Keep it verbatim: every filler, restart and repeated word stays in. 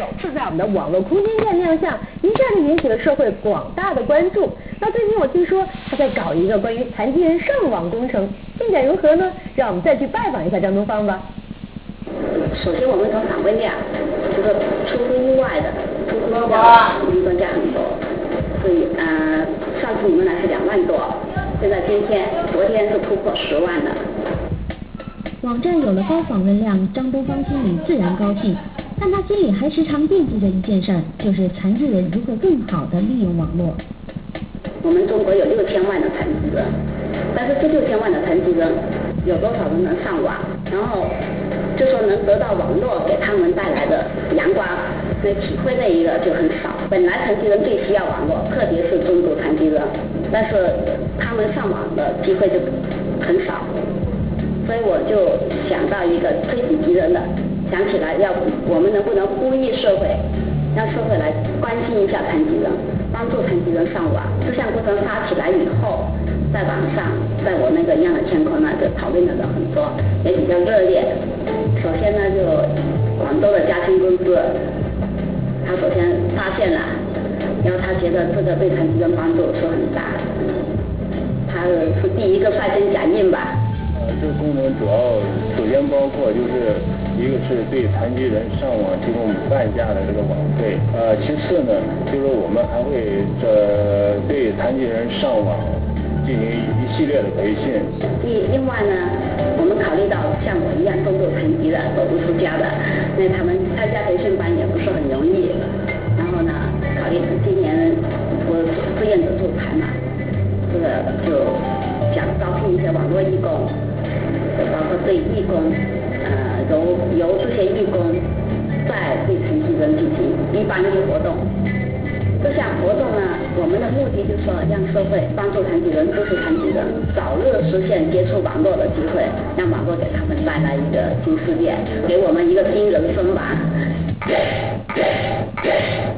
首次在我们的网络空间站亮相，一下就引起了社会广大的关注。那最近我听说他在搞一个关于残疾人上网工程，进展如何呢？让我们再去拜访一下张东方吧。 首先我们从访问量，这个出乎意外的，出乎意料，我们增加很多。所以呃，上次你们来是两万多，现在今天、昨天是突破十万了。 网站有了高访问量，张东方心里自然高兴，但他心里还时常惦记着一件事儿，就是残疾人如何更好地利用网络。 我们中国有六千万的残疾人，但是这六千万的残疾人有多少人能上网？然后就说能得到网络给他们带来的阳光，那体会那一个就很少。本来残疾人最需要网络，特别是中度残疾人，但是他们上网的机会就很少。所以我就想到一个推己及人的，想起来要我们能不能呼吁社会，让社会来关心一下残疾人，帮助残疾人上网。这项工程发起来以后，在网上，在我那个一样的天空呢，就讨论的人很多，也比较热烈。首先呢，就广州的嘉兴公司，他首先发现了，然后他觉得这个对残疾人帮助是很大的，他是第一个率先响应吧。 这个功能主要首先包括就是一个是对残疾人上网提供半价的这个网费，呃，其次呢，就是我们还会这对残疾人上网进行一系列的培训。 另另外呢，我们考虑到像我一样重度残疾的走不出家的，那他们参加培训班也不是很容易。然后呢，考虑今年我志愿者助残嘛，这个就想招聘一些网络义工。包括对义工，呃，由由这些义工再对残疾人进行一帮一活动。这项活动呢，我们的目的就是说，让社会帮助残疾人、支持残疾人，早日实现接触网络的机会，让网络给他们带来一个新世界，给我们一个新人生吧。